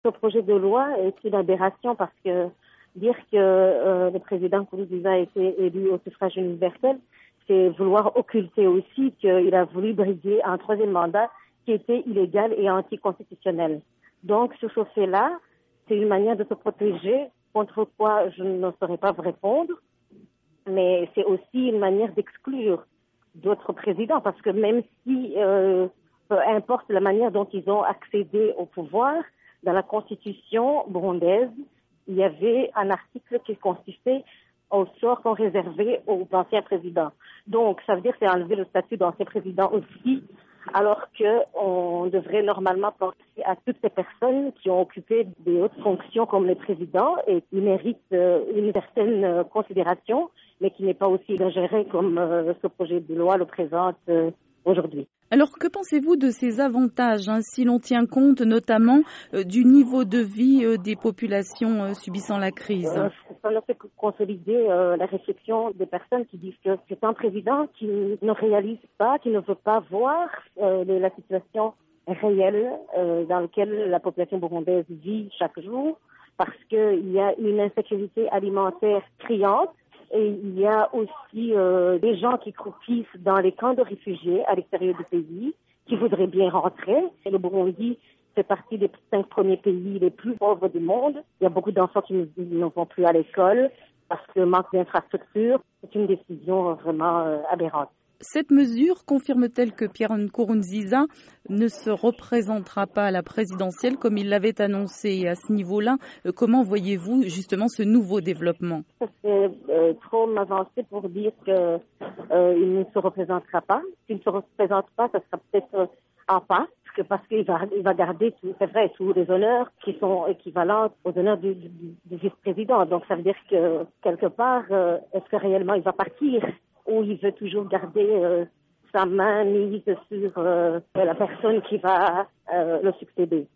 Ce projet de loi est une aberration parce que dire que le président Nkurunziza a été élu au suffrage universel, c'est vouloir occulter aussi qu'il a voulu briguer un troisième mandat qui était illégal et anticonstitutionnel. Donc, sur ce fait-là, c'est une manière de se protéger, contre quoi je ne saurais pas vous répondre, mais c'est aussi une manière d'exclure d'autres présidents, parce que même si, peu importe la manière dont ils ont accédé au pouvoir, dans la constitution burundaise, il y avait un article qui consistait au sort qu'on réservait aux anciens présidents. Donc, ça veut dire que c'est enlever le statut d'ancien président aussi, alors qu'on devrait normalement penser à toutes ces personnes qui ont occupé des hautes fonctions comme les présidents et qui méritent une certaine considération, mais qui n'est pas aussi exagérée comme ce projet de loi le présente aujourd'hui. Alors, que pensez-vous de ces avantages, si l'on tient compte notamment du niveau de vie des populations subissant la crise? Ça ne fait que consolider la réflexion des personnes qui disent que c'est un président qui ne réalise pas, qui ne veut pas voir la situation réelle dans laquelle la population burundaise vit chaque jour, parce qu'il y a une insécurité alimentaire criante. Et il y a aussi des gens qui croupissent dans les camps de réfugiés à l'extérieur du pays, qui voudraient bien rentrer. Et le Burundi fait partie des 5 premiers pays les plus pauvres du monde. Il y a beaucoup d'enfants qui ne vont plus à l'école parce que manque d'infrastructures. C'est une décision vraiment aberrante. Cette mesure confirme-t-elle que Pierre Nkurunziza ne se représentera pas à la présidentielle comme il l'avait annoncé? À ce niveau-là, comment voyez-vous justement ce nouveau développement? C'est trop m'avancer pour dire qu'il ne se représentera pas. S'il ne se représente pas, ça sera peut-être en passe, parce qu'il va garder, c'est vrai, tous les honneurs qui sont équivalents aux honneurs du vice-président. Donc ça veut dire que quelque part, est-ce que réellement il va partir? Ou il veut toujours garder sa main mise sur la personne qui va le succéder.